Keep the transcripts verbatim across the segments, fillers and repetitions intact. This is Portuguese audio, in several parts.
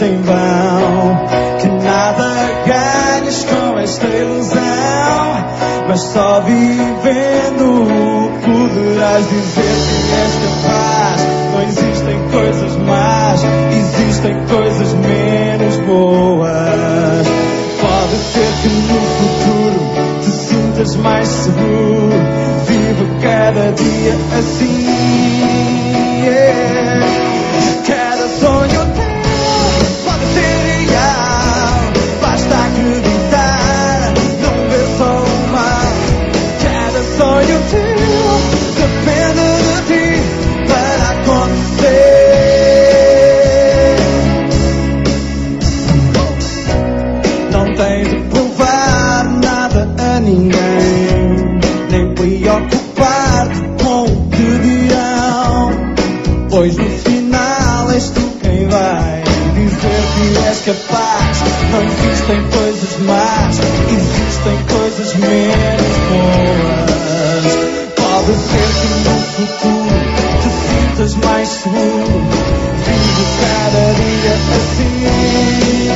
faz em vão, que nada ganhas com esta ilusão, mas só vivendo poderás dizer que és capaz. Não existem coisas más, existem coisas menos boas. Pode ser que no futuro te sintas mais seguro, vive cada dia assim, yeah. Cada sonho teu pode ser real, basta acreditar, não ver só o mal. Cada sonho teu depende de ti para acontecer. Não tens de provar nada a ninguém, nem preocupar-te com o que dirão, pois no final és tu quem vai dizer que és capaz. Não existem coisas más, existem coisas menos boas. Pode ser que no futuro te sintas mais seguro, vive cada dia assim.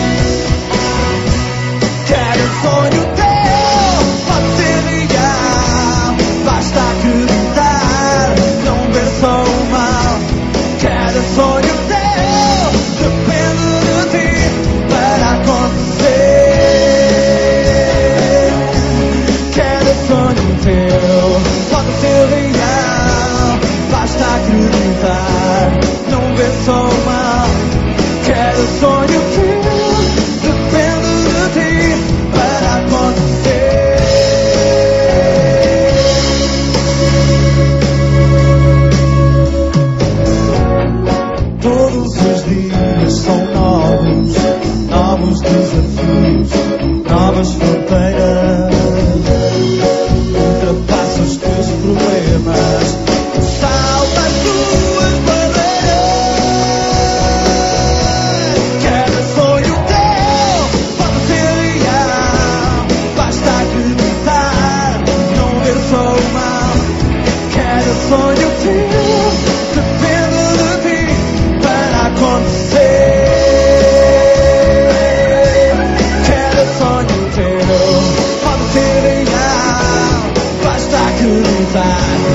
Cada sonho teu pode ser real, basta acreditar, não ver só o mal. Cada sonho teu depende de ti para acontecer. Cada sonho teu pode ser real, basta acreditar, não ver só o mal. Cada sonho teu depende de ti para acontecer. Todos os dias são novos, novos desafios, novas fronteiras. Ultrapassa os teus problemas, salta as tuas barreiras. Cada sonho teu pode ser real, basta acreditar, não ver só o mal. Cada sonho teu depende de ti para acontecer. Cada sonho teu pode ser real, basta acreditar,